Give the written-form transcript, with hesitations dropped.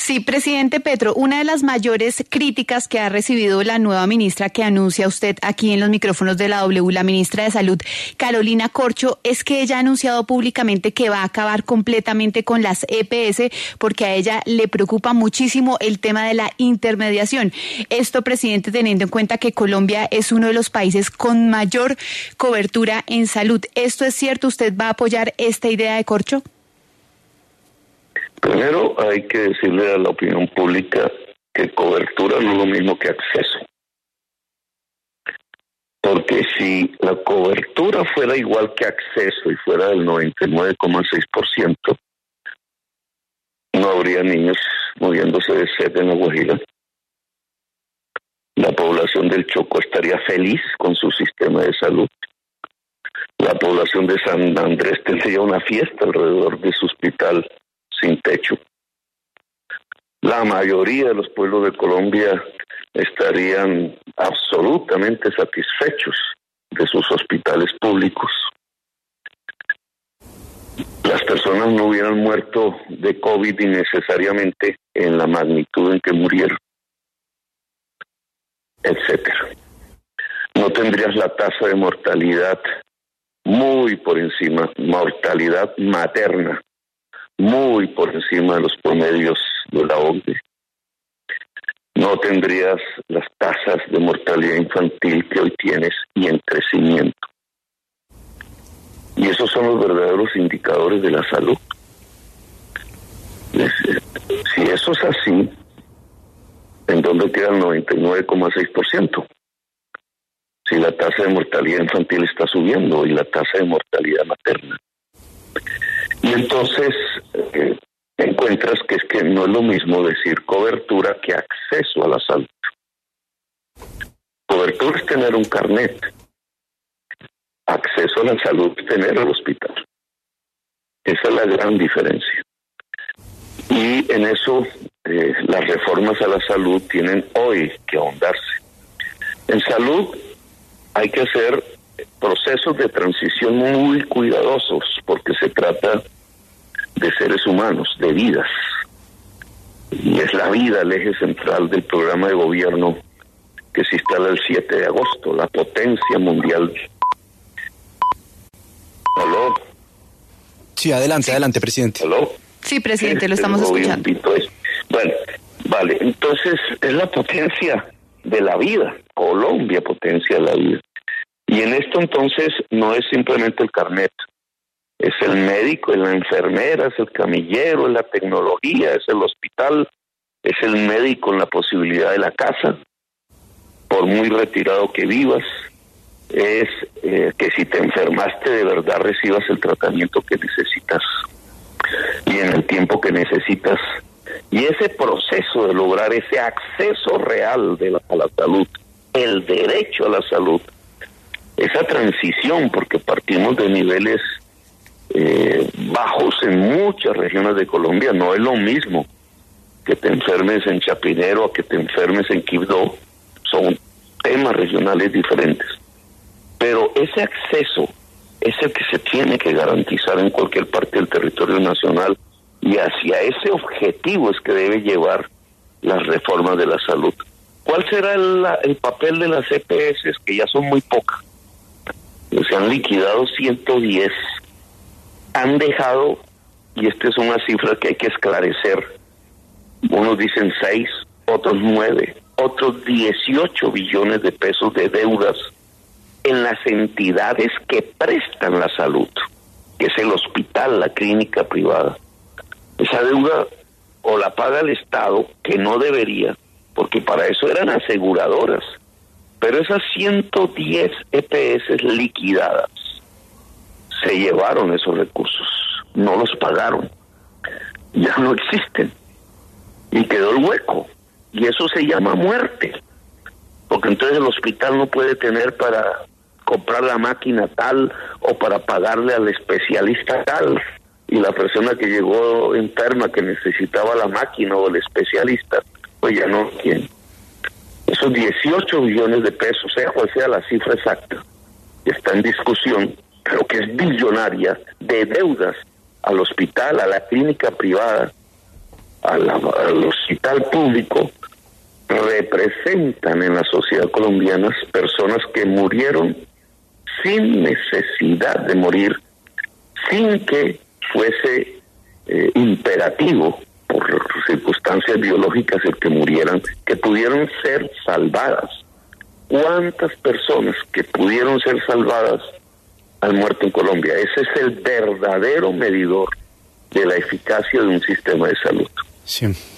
Sí, presidente Petro, una de las mayores críticas que ha recibido la nueva ministra que anuncia usted aquí en los micrófonos de la W, la ministra de Salud, Carolina Corcho, es que ella ha anunciado públicamente que va a acabar completamente con las EPS porque a ella le preocupa muchísimo el tema de la intermediación. Esto, presidente, teniendo en cuenta que Colombia es uno de los países con mayor cobertura en salud. ¿Esto es cierto? ¿Usted va a apoyar esta idea de Corcho? Primero hay que decirle a la opinión pública que cobertura no es lo mismo que acceso. Porque si la cobertura fuera igual que acceso y fuera del 99,6%, no habría niños muriéndose de sed en La Guajira. La población del Chocó estaría feliz con su sistema de salud. La población de San Andrés tendría una fiesta alrededor de su hospital sin techo. La mayoría de los pueblos de Colombia estarían absolutamente satisfechos de sus hospitales públicos. Las personas no hubieran muerto de COVID innecesariamente en la magnitud en que murieron, etcétera. No tendrías la tasa de mortalidad muy por encima, mortalidad materna, muy por encima de los promedios de la OCDE. No tendrías las tasas de mortalidad infantil que hoy tienes y en crecimiento. Y esos son los verdaderos indicadores de la salud. Si eso es así, ¿en dónde queda el 99,6%? Si la tasa de mortalidad infantil está subiendo y la tasa de mortalidad materna. Y entonces encuentras que es que no es lo mismo decir cobertura que acceso a la salud. Cobertura es tener un carnet. Acceso a la salud es tener el hospital. Esa es la gran diferencia. Y en eso las reformas a la salud tienen hoy que ahondarse. En salud hay que hacer procesos de transición muy cuidadosos porque se trata de seres humanos, de vidas. Y es la vida el eje central del programa de gobierno que se instala el 7 de agosto, la potencia mundial. ¿Aló? Sí, adelante, presidente. ¿Aló? Sí, presidente, lo estamos escuchando. Bueno, vale, entonces es la potencia de la vida, Colombia potencia de la vida. Y en esto entonces no es simplemente el carnet, es el médico, es la enfermera, es el camillero, es la tecnología, es el hospital, es el médico en la posibilidad de la casa, por muy retirado que vivas, es que si te enfermaste de verdad recibas el tratamiento que necesitas y en el tiempo que necesitas. Y ese proceso de lograr ese acceso real a la salud, el derecho a la salud, esa transición, porque partimos de niveles bajos en muchas regiones de Colombia, no es lo mismo que te enfermes en Chapinero a que te enfermes en Quibdó, son temas regionales diferentes. Pero ese acceso es el que se tiene que garantizar en cualquier parte del territorio nacional y hacia ese objetivo es que debe llevar las reformas de la salud. ¿Cuál será el papel de las EPS, que ya son muy pocas? Se han liquidado 110. Han dejado, y esta es una cifra que hay que esclarecer, unos dicen 6, otros 9, otros 18 billones de pesos de deudas en las entidades que prestan la salud, que es el hospital, la clínica privada. Esa deuda o la paga el Estado, que no debería, porque para eso eran aseguradoras, pero esas 110 EPS liquidadas se llevaron esos recursos, no los pagaron, ya no existen, y quedó el hueco, y eso se llama muerte, porque entonces el hospital no puede tener para comprar la máquina tal o para pagarle al especialista tal, y la persona que llegó enferma que necesitaba la máquina o el especialista, pues ya no tiene. Esos 18 billones de pesos, sea cual sea la cifra exacta, que está en discusión, pero que es billonaria, de deudas al hospital, a la clínica privada, al hospital público representan en la sociedad colombiana personas que murieron sin necesidad de morir, sin que fuese imperativo por circunstancias biológicas el que murieran, que pudieron ser salvadas. ¿Cuántas personas que pudieron ser salvadas han muerto en Colombia? Ese es el verdadero medidor de la eficacia de un sistema de salud. Sí.